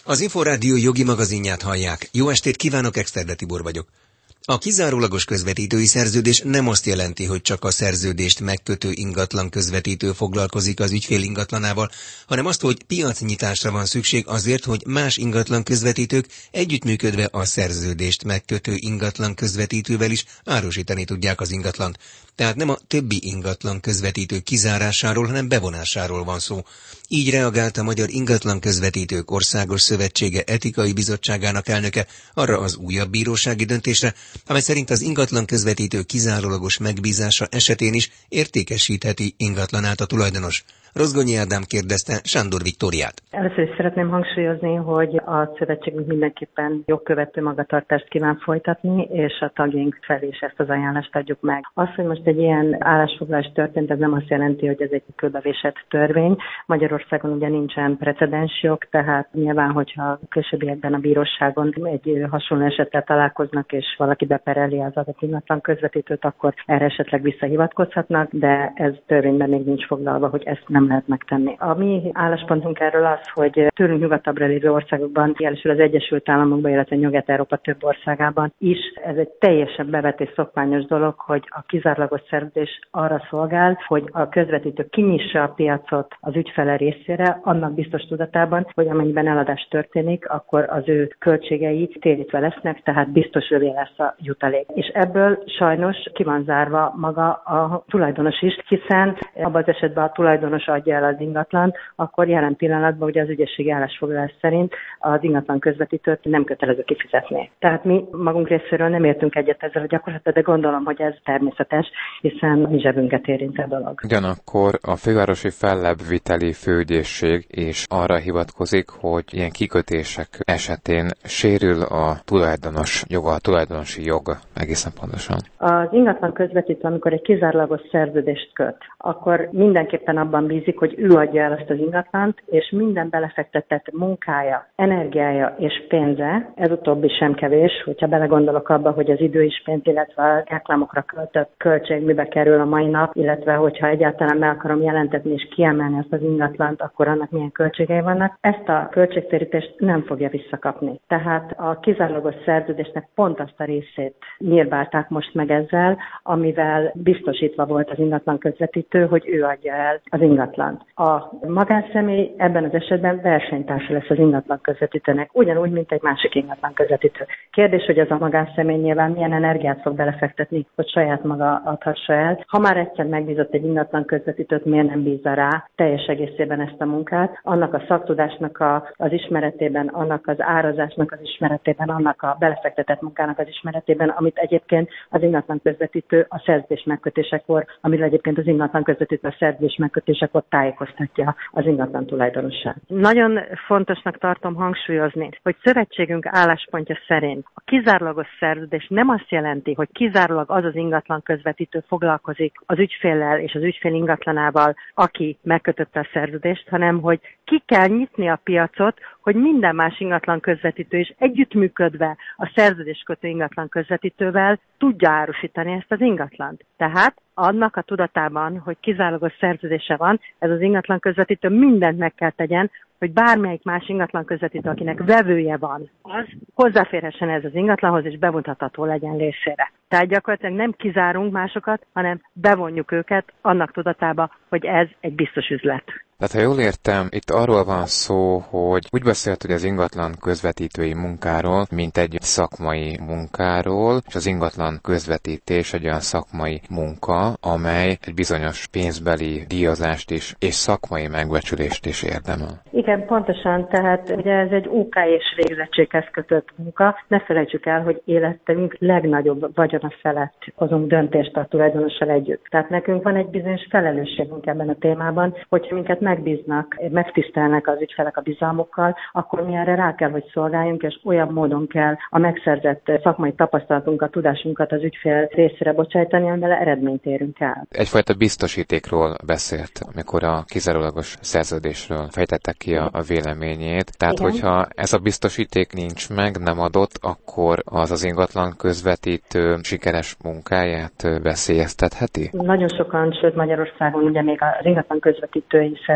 Az Inforádió jogi magazinját hallják. Jó estét kívánok, Exterde Tibor vagyok. A kizárólagos közvetítői szerződés nem azt jelenti, hogy csak a szerződést megkötő ingatlan közvetítő foglalkozik az ügyfél ingatlanával, hanem azt, hogy piacnyitásra van szükség azért, hogy más ingatlan közvetítők együttműködve a szerződést megkötő ingatlan közvetítővel is árusítani tudják az ingatlant. Tehát nem a többi ingatlan közvetítő kizárásáról, hanem bevonásáról van szó. Így reagált a Magyar Ingatlan Közvetítők Országos Szövetsége Etikai Bizottságának elnöke arra az újabb bírósági döntésre, amely szerint az ingatlan közvetítő kizárólagos megbízása esetén is értékesítheti ingatlanát a tulajdonos. Rozgonyi Ádám kérdezte Sándor Viktóriát. Először is szeretném hangsúlyozni, hogy a szövetségünk mindenképpen jogkövető magatartást kíván folytatni, és a tagjaink felé is ezt az ajánlást adjuk meg. Az, hogy most egy ilyen állásfoglalás történt, ez nem azt jelenti, hogy ez egy kőbevésett törvény. Magyarországon ugye nincsen precedens jog, tehát nyilván, hogyha későbbiekben a bíróságon egy hasonló esettel találkoznak, és valaki bepereli az adott ingatlan közvetítőt, akkor erre esetleg visszahivatkozhatnak, de ez törvényben még nincs foglalva, hogy ezt nem lehet megtenni. A mi álláspontunk erről az, hogy tőlünk nyugatabbra lévő országokban, jelesül az Egyesült Államokban, illetve Nyugat-Európa több országában is, ez egy teljesen bevett és szokványos dolog, hogy a kizárólagos szerződés arra szolgál, hogy a közvetítő kinyissa a piacot az ügyfele részére, annak biztos tudatában, hogy amennyiben eladás történik, akkor az ő költségei térítve lesznek, tehát biztos övé lesz a jutalék. És ebből sajnos ki van zárva maga a tulajdonos is, hiszen abban az esetben a tulajdonos adja el az ingatlant, akkor jelen pillanatban ugye az ügyészségi állásfoglalás szerint az ingatlan közvetítőt nem kötelező kifizetni. Tehát mi magunk részéről nem értünk egyet ezzel a gyakorlattal, de gondolom, hogy ez természetes, hiszen a mi zsebünket érint a dolog. Ugyanakkor a fővárosi fellebbviteli főügyészség is arra hivatkozik, hogy ilyen kikötések esetén sérül a tulajdonos joga, a tulajdonosi jog egészen pontosan. Az ingatlan közvetítő, amikor egy kizárólagos szerződést köt, akkor mindenképpen abban bízik, hogy ő adja el azt az ingatlant, és minden belefektetett munkája, energiája és pénze, ez utóbbi sem kevés, hogyha belegondolok abba, hogy az idő is pénz, illetve a reklámokra költött költség mibe kerül a mai nap, illetve hogyha egyáltalán be akarom jelentetni és kiemelni ezt az ingatlant, akkor annak milyen költségei vannak. Ezt a költségtérítést nem fogja visszakapni. Tehát a kizárólagos szerződésnek pont azt a részét nyírbálták most meg ezzel, amivel biztosítva volt az ingatlan közvetítő, hogy ő adja el az ingatlant. A magánszemély ebben az esetben versenytársa lesz az ingatlan közvetítőnek, ugyanúgy, mint egy másik ingatlan közvetítő. Kérdés, hogy ez a magánszemély nyilván milyen energiát fog belefektetni, hogy saját maga adhassa el. Ha már egyszer megbízott egy ingatlan közvetítőt, miért nem bízza rá teljes egészében ezt a munkát, annak a szaktudásnak az ismeretében, annak az árazásnak az ismeretében, annak a belefektetett munkának az ismeretében, amit egyébként az ingatlan közvetítő a szerződés megkötésekor, amiről egyébként az ingatlan közvetítő a szerződés megkötésekor tájékoztatja az ingatlan tulajdonosát. Nagyon fontosnak tartom hangsúlyozni, hogy szövetségünk álláspontja szerint a kizárólagos szerződés nem azt jelenti, hogy kizárólag az az ingatlan közvetítő foglalkozik az ügyféllel és az ügyfél ingatlanával, aki megkötötte a szerződést, hanem hogy ki kell nyitni a piacot, hogy minden más ingatlan közvetítő is együttműködve a szerződéskötő ingatlan közvetítővel tudja árusítani ezt az ingatlant. Tehát annak a tudatában, hogy kizárólagos szerződése van, ez az ingatlan közvetítő mindent meg kell tegyen, hogy bármelyik más ingatlan közvetítő, akinek vevője van, az hozzáférhessen ez az ingatlanhoz, és bevonható legyen részére. Tehát gyakorlatilag nem kizárunk másokat, hanem bevonjuk őket annak tudatába, hogy ez egy biztos üzlet. Tehát ha jól értem, itt arról van szó, hogy úgy beszélt, hogy az ingatlan közvetítői munkáról, mint egy szakmai munkáról, és az ingatlan közvetítés egy olyan szakmai munka, amely egy bizonyos pénzbeli díjazást is, és szakmai megbecsülést is érdemel. Igen, pontosan, tehát ugye ez egy OK és végzettséghez kötött munka. Ne felejtsük el, hogy életünk legnagyobb vagyona felett hozunk döntést a tulajdonossal együtt. Tehát nekünk van egy bizonyos felelősségünk ebben a témában, hogyha minket megbíznak, megtisztelnek az ügyfelek a bizalmukkal, akkor mi erre rá kell, hogy szolgáljunk, és olyan módon kell a megszerzett szakmai tapasztalatunkat, tudásunkat az ügyfél részére bocsájtani, amivel eredményt érünk el. Egyfajta biztosítékról beszélt, amikor a kizárólagos szerződésről fejtette ki a véleményét. Tehát, igen, hogyha ez a biztosíték nincs meg, nem adott, akkor az ingatlan közvetítő sikeres munkáját veszélyeztetheti? Nagyon sokan, sőt Magyarországon ugye még az ingatlan közvetítői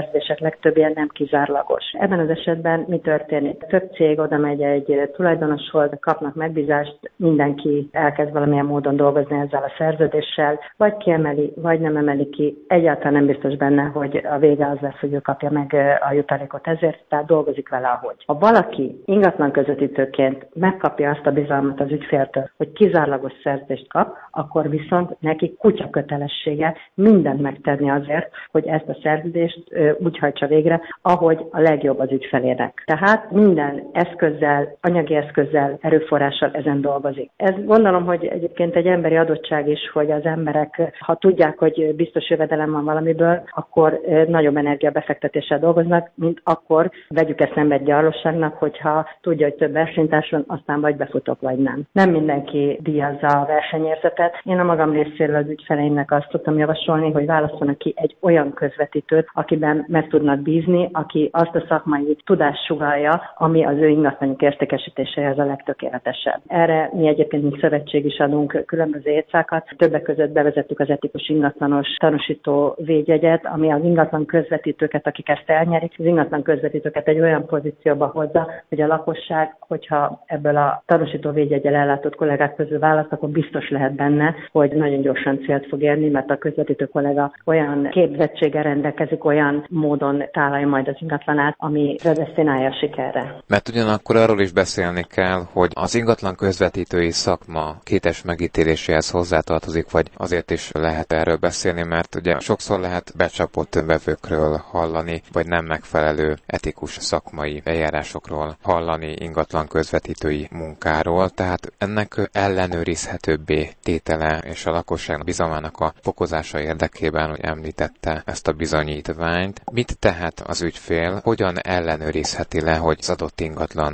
szerződések legtöbbje nem kizárólagos. Ebben az esetben mi történik? Több cég oda megy egy tulajdonoshoz, kapnak megbízást, mindenki elkezd valamilyen módon dolgozni ezzel a szerződéssel, vagy kiemeli, vagy nem emeli ki. Egyáltalán nem biztos benne, hogy a vége az lesz, hogy ő kapja meg a jutalékot ezért, tehát dolgozik vele ahogy. Ha valaki ingatlan közvetítőként megkapja azt a bizalmat az ügyféltől, hogy kizárólagos szerződést kap, akkor viszont neki kutya kötelessége mindent megtenni azért, hogy ezt a szerződést úgy hajtsa végre, ahogy a legjobb az ügyfelének. Tehát minden eszközzel, anyagi eszközzel, erőforrással ezen dolgozik. Ez gondolom, hogy egyébként egy emberi adottság is, hogy az emberek, ha tudják, hogy biztos jövedelem van valamiből, akkor nagyobb energiabefektetéssel dolgoznak, mint akkor vegyük ezt szembe egy gyarlóságnak, hogyha tudja, hogy több versenytárs van, aztán vagy befutok, vagy nem. Nem mindenki díjazza a versenyérzetet. Én a magam részéről az ügyfeleimnek azt tudtam javasolni, hogy válasszanak ki egy olyan közvetítőt, akiben meg tudnak bízni, aki azt a szakmai tudást sugallja, ami az ő ingatlanjuk értékesítéséhez a legtökéletesebb. Erre mi egyébként, mint szövetség is adunk különböző étszákat. Többek között bevezettük az etikus ingatlanos tanúsító védjegyet, ami az ingatlan közvetítőket, akik ezt elnyerik, az ingatlan közvetítőket egy olyan pozícióba hozza, hogy a lakosság, hogyha ebből a tanúsító védjeggyel ellátott kollégák közül választ, akkor biztos lehet benne, hogy nagyon gyorsan célt fog érni, mert a közvetítő kollega olyan képzettséggel rendelkezik, olyan módon tálalja majd az ingatlanát, ami predesztinálja a sikerre. Mert ugyanakkor arról is beszélni kell, hogy az ingatlan közvetítői szakma kétes megítéléséhez hozzátartozik, vagy azért is lehet erről beszélni, mert ugye sokszor lehet becsapott vevőkről hallani, vagy nem megfelelő etikus szakmai eljárásokról hallani, ingatlan közvetítői munkáról, tehát ennek ellenőrizhetőbbé tétele és a lakosság bizalmának a fokozása érdekében, hogy említette ezt a bizonyítványt. Mit tehet az ügyfél, hogyan ellenőrizheti le, hogy az adott ingatlan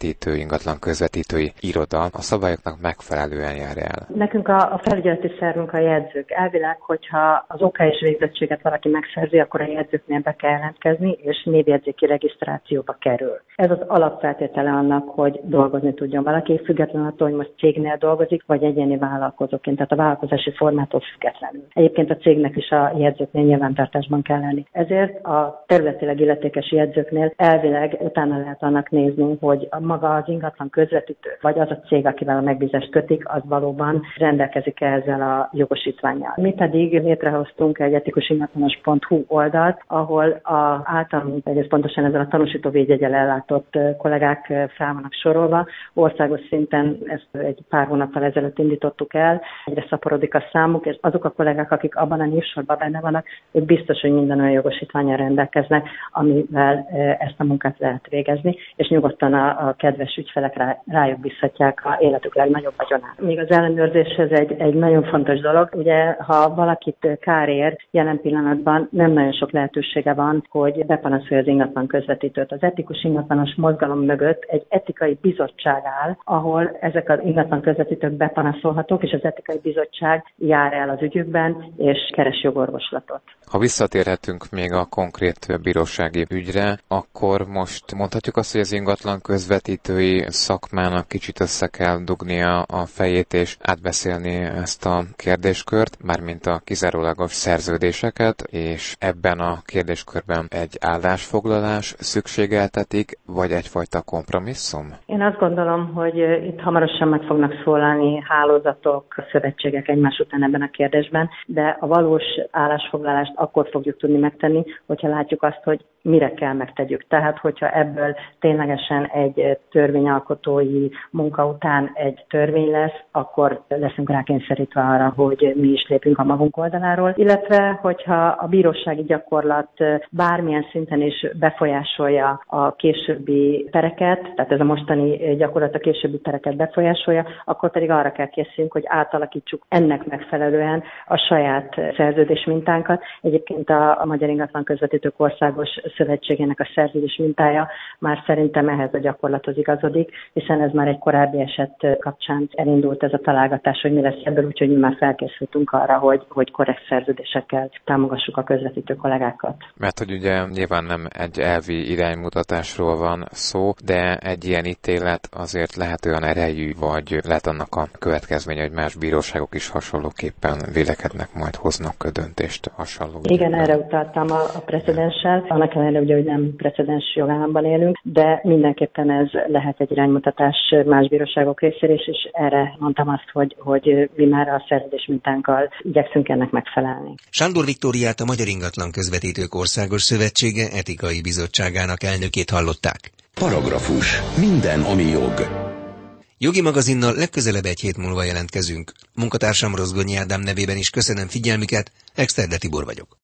közvetítői iroda a szabályoknak megfelelően jár el? Nekünk a felügyeleti szervünk a jegyzők. Elvileg, hogyha az OK és végzettséget valaki megszerzi, akkor a jegyzőknél be kell jelentkezni, és névjegyzéki regisztrációba kerül. Ez az alapfeltétele annak, hogy dolgozni tudjon valaki, függetlenül attól, hogy most cégnél dolgozik, vagy egyéni vállalkozóként, tehát a vállalkozási formától függetlenül. Egyébként a cégnek is a jegyzőknél nyilvántartásban kell lenni. Ezért a területileg illetékes jegyzőknél elvileg utána lehet annak nézni, hogy maga az ingatlan közvetítő, vagy az a cég, akivel a megbízást kötik, az valóban rendelkezik ezzel a jogosítvánnyal. Mi pedig létrehoztunk egy etikusingatlanos.hu oldalt, ahol általunk egész pontosan ezzel a tanúsító védjeggyel ellátott kollégák fel vannak sorolva. Országos szinten ezt egy pár hónappal ezelőtt indítottuk el, egyre szaporodik a számuk, és azok a kollégák, akik abban a névsorban benne vannak, ők biztos, hogy minden olyan jogosítvánnyal rendelkeznek, amivel ezt a munkát lehet végezni, és nyugodtan a kedves ügyfelek rájuk bízhatják a életük legnagyobb vagyonát. Még az ellenőrzéshez egy nagyon fontos dolog, ugye ha valakit kár ér, jelen pillanatban nem nagyon sok lehetősége van, hogy bepanaszolja az ingatlan közvetítőt. Az etikus ingatlanos mozgalom mögött egy etikai bizottság áll, ahol ezek az ingatlan közvetítők bepanaszolhatók, és az etikai bizottság jár el az ügyükben, és keres jogorvoslatot. Ha visszatérhetünk még a konkrét bírósági ügyre, akkor most mondhatjuk azt, hogy az ingatlan közvetítői szakmának kicsit össze kell dugnia a fejét és átbeszélni ezt a kérdéskört, mármint a kizárólagos szerződéseket, és ebben a kérdéskörben egy állásfoglalás szükségeltetik, vagy egyfajta kompromisszum? Én azt gondolom, hogy itt hamarosan meg fognak szólalni hálózatok, szövetségek egymás után ebben a kérdésben, de a valós állásfoglalást akkor fogjuk tudni megtenni, hogyha látjuk azt, hogy mire kell megtegyük. Tehát, hogyha ebből ténylegesen egy törvényalkotói munka után egy törvény lesz, akkor leszünk rákényszerítve arra, hogy mi is lépünk a magunk oldaláról, illetve, hogyha a bírósági gyakorlat bármilyen szinten is befolyásolja a későbbi pereket, tehát ez a mostani gyakorlat a későbbi pereket befolyásolja, akkor pedig arra kell készülnünk, hogy átalakítsuk ennek megfelelően a saját szerződés mintánkat. Egyébként a Magyar Ingatlan Közvetítők Országos Szövetségének a szerződés mintája már szerintem ehhez a gyakorlathoz igazodik, hiszen ez már egy korábbi eset kapcsán elindult ez a találgatás, hogy mi lesz ebből, úgyhogy mi már felkészültünk arra, hogy korrekt szerződésekkel támogassuk a közvetítő kollégákat. Mert hogy ugye nyilván nem egy elvi iránymutatásról van szó, de egy ilyen ítélet azért lehet olyan erejű, vagy lehet annak a következménye, hogy más bíróságok is hasonlóképpen vélekednek, majd hoznak döntést hasonló. Igen, erre utaltam a precedenssel. Annak ellenére ugye, hogy nem precedens jogállamban élünk, de mindenképpen ez lehet egy iránymutatás más bíróságok részéről is, és erre mondtam azt, hogy mi már a szerződés mintánkkal igyekszünk ennek megfelelni. Sándor Viktóriát, a Magyar Ingatlan Közvetítők Országos Szövetsége etikai bizottságának elnökét hallották. Paragrafus. Minden, ami jog. Jogi magazinnal legközelebb egy hét múlva jelentkezünk. Munkatársam Rozgonyi Ádám nevében is köszönöm figyelmüket, Exterde Tibor vagyok.